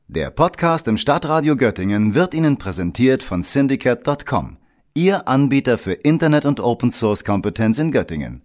Der Podcast im Stadtradio Göttingen wird Ihnen präsentiert von Syndicate.com, Ihr Anbieter für Internet- und Open-Source-Kompetenz in Göttingen.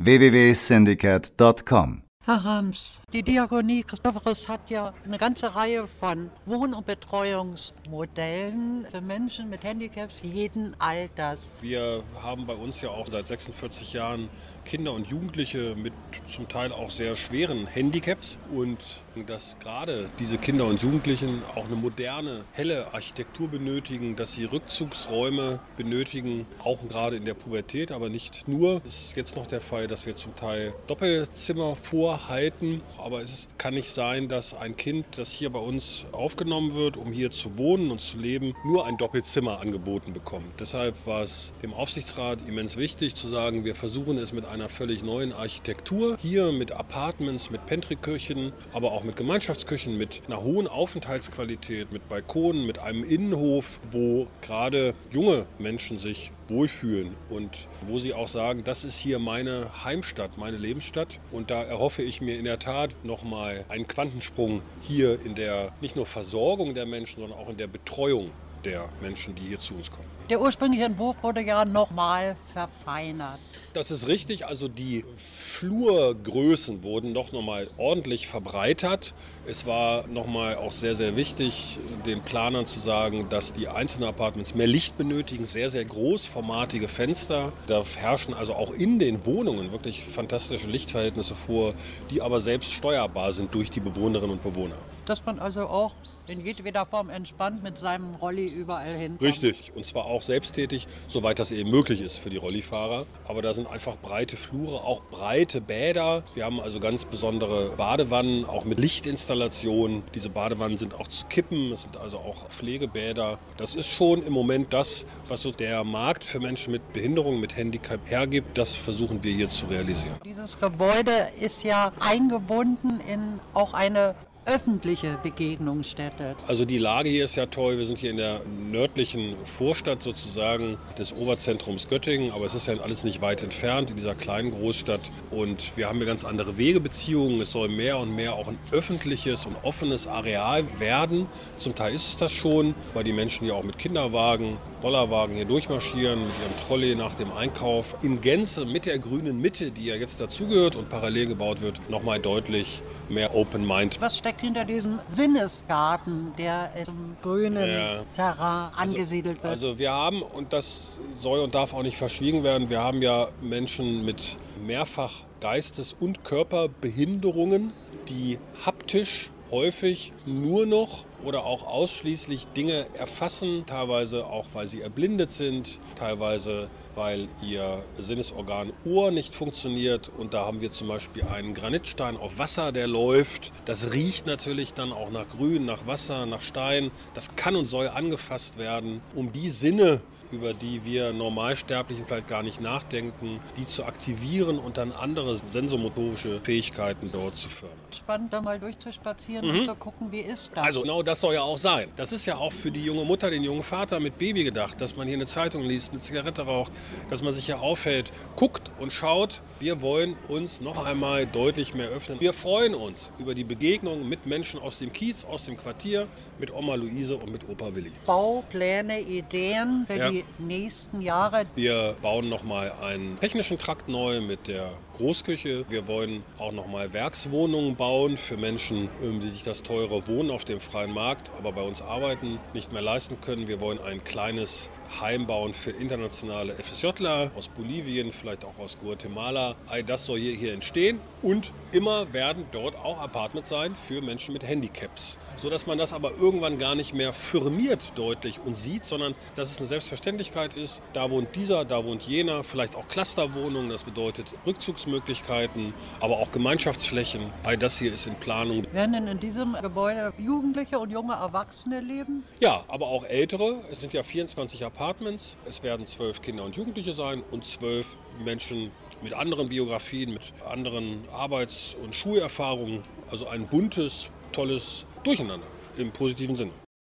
www.syndicate.com. Herr Rams, die Diakonie Christophorus hat ja eine ganze Reihe von Wohn- und Betreuungsmodellen für Menschen mit Handicaps jeden Alters. Wir haben bei uns ja auch seit 46 Jahren Kinder und Jugendliche mit zum Teil auch sehr schweren Handicaps und dass gerade diese Kinder und Jugendlichen auch eine moderne, helle Architektur benötigen, dass sie Rückzugsräume benötigen, auch gerade in der Pubertät, aber nicht nur. Es ist jetzt noch der Fall, dass wir zum Teil Doppelzimmer vorhalten, aber kann nicht sein, dass ein Kind, das hier bei uns aufgenommen wird, um hier zu wohnen und zu leben, nur ein Doppelzimmer angeboten bekommt. Deshalb war es dem Aufsichtsrat immens wichtig zu sagen, wir versuchen es mit einer völlig neuen Architektur, hier mit Apartments, mit Pantry-Küchen, aber auch mit Gemeinschaftsküchen, mit einer hohen Aufenthaltsqualität, mit Balkonen, mit einem Innenhof, wo gerade junge Menschen sich wohlfühlen und wo sie auch sagen, das ist hier meine Heimstadt, meine Lebensstadt. Und da erhoffe ich mir in der Tat nochmal einen Quantensprung hier in der nicht nur Versorgung der Menschen, sondern auch in der Betreuung der Menschen, die hier zu uns kommen. Der ursprüngliche Entwurf wurde ja nochmal verfeinert. Das ist richtig, also die Flurgrößen wurden nochmal ordentlich verbreitert. Es war nochmal auch sehr, sehr wichtig, den Planern zu sagen, dass die einzelnen Apartments mehr Licht benötigen, sehr, sehr großformatige Fenster. Da herrschen also auch in den Wohnungen wirklich fantastische Lichtverhältnisse vor, die aber selbst steuerbar sind durch die Bewohnerinnen und Bewohner. Dass man also auch in jedweder Form entspannt mit seinem Rolli überall hinkommt. Richtig, und zwar auch selbsttätig, soweit das eben möglich ist für die Rollifahrer. Aber da sind einfach breite Flure, auch breite Bäder. Wir haben also ganz besondere Badewannen, auch mit Lichtinstallationen. Diese Badewannen sind auch zu kippen, es sind also auch Pflegebäder. Das ist schon im Moment das, was so der Markt für Menschen mit Behinderung, mit Handicap hergibt. Das versuchen wir hier zu realisieren. Dieses Gebäude ist ja eingebunden in auch eine öffentliche Begegnungsstätte. Also die Lage hier ist ja toll. Wir sind hier in der nördlichen Vorstadt sozusagen des Oberzentrums Göttingen, aber es ist ja alles nicht weit entfernt in dieser kleinen Großstadt und wir haben hier ganz andere Wegebeziehungen. Es soll mehr und mehr auch ein öffentliches und offenes Areal werden. Zum Teil ist es das schon, weil die Menschen hier auch mit Kinderwagen, Bollerwagen hier durchmarschieren, mit ihrem Trolley nach dem Einkauf in Gänze mit der grünen Mitte, die ja jetzt dazugehört und parallel gebaut wird, nochmal deutlich mehr Open Mind. Was steckt hinter diesem Sinnesgarten, der im grünen Terrain angesiedelt wird? Also wir haben, und das soll und darf auch nicht verschwiegen werden, wir haben ja Menschen mit mehrfach Geistes- und Körperbehinderungen, die haptisch häufig nur noch oder auch ausschließlich Dinge erfassen, teilweise auch, weil sie erblindet sind, teilweise, weil ihr Sinnesorgan Ohr nicht funktioniert. Und da haben wir zum Beispiel einen Granitstein auf Wasser, der läuft. Das riecht natürlich dann auch nach Grün, nach Wasser, nach Stein. Das kann und soll angefasst werden, um die Sinne, über die wir Normalsterblichen vielleicht gar nicht nachdenken, die zu aktivieren und dann andere sensomotorische Fähigkeiten dort zu fördern. Spannend, da mal durchzuspazieren und zu gucken, wie ist das? Also genau das soll ja auch sein. Das ist ja auch für die junge Mutter, den jungen Vater mit Baby gedacht, dass man hier eine Zeitung liest, eine Zigarette raucht, dass man sich hier aufhält, guckt und schaut. Wir wollen uns noch einmal deutlich mehr öffnen. Wir freuen uns über die Begegnung mit Menschen aus dem Kiez, aus dem Quartier, mit Oma Luise und mit Opa Willi. Baupläne, Ideen für die nächsten Jahre. Wir bauen nochmal einen technischen Trakt neu mit der Großküche. Wir wollen auch nochmal Werkswohnungen bauen für Menschen, die sich das teure Wohnen auf dem freien Markt, aber bei uns arbeiten, nicht mehr leisten können. Wir wollen ein kleines Heim bauen für internationale FSJler aus Bolivien, vielleicht auch aus Guatemala. All das soll hier entstehen und immer werden dort auch Apartments sein für Menschen mit Handicaps, sodass man das aber irgendwann gar nicht mehr firmiert deutlich und sieht, sondern dass es eine Selbstverständlichkeit ist, da wohnt dieser, da wohnt jener, vielleicht auch Clusterwohnungen, das bedeutet Rückzugsmöglichkeiten, aber auch Gemeinschaftsflächen. All das hier ist in Planung. Werden denn in diesem Gebäude Jugendliche und junge Erwachsene leben? Ja, aber auch Ältere. Es sind ja 24 Apartments. Es werden 12 Kinder und Jugendliche sein und 12 Menschen mit anderen Biografien, mit anderen Arbeits- und Schulerfahrungen. Also ein buntes, tolles Durcheinander im positiven Sinne.